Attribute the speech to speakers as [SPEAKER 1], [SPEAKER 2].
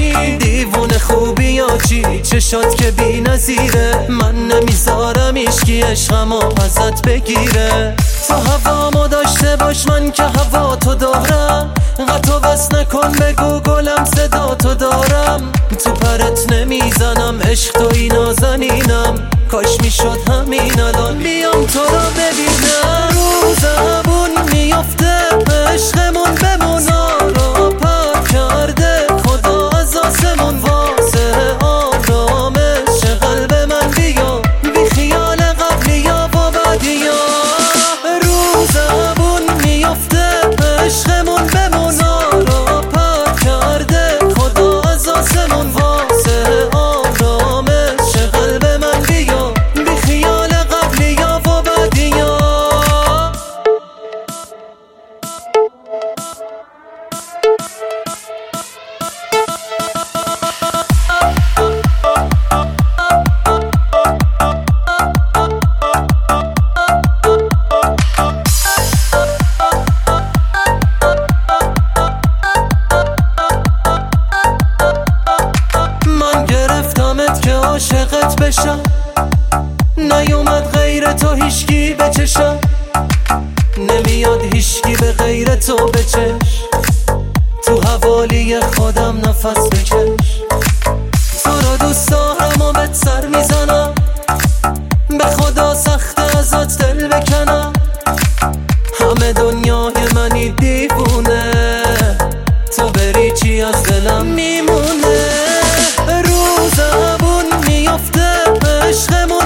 [SPEAKER 1] کنی. دیوونه خوبی یا چی؟ چشات که بی نظیره، من نمیذارم ایشکی عشقمو ازت بگیره. تو هوامو داشته باش من که هوا تو دارم، قطع و بس نکن بگو گلم صدا تو دارم. تو پرت نمیزنم عشق توی نازنینم، کاش میشد همین الان بیام تو رو ببینم. رو زبون میفته عشقمون بمونا رو پر کرده خدا از آسمون واسه آرامش قلب من بیا، بی خیال قبلیا و بعدیا. رو زبون میفته عشقمون بمونا رو پر کرده خدا از آسمون واسه آرامش قلب من بیا، بی خیال قبلیا و بعدیا. من گرفتمت که عاشقت بشم، نیومد غیر تو هیشکی به چشم، نمیاد هیشکی به غیر تو بچش. تو حوالی خودم نفس بکش، تو رو دوست دارم و بهت سر میزنم، به خدا سخته ازت دل بکنم. همه دنیای منی دیوونه، تو بری چی از دلم میمونه. رو زبون میفته عشقمون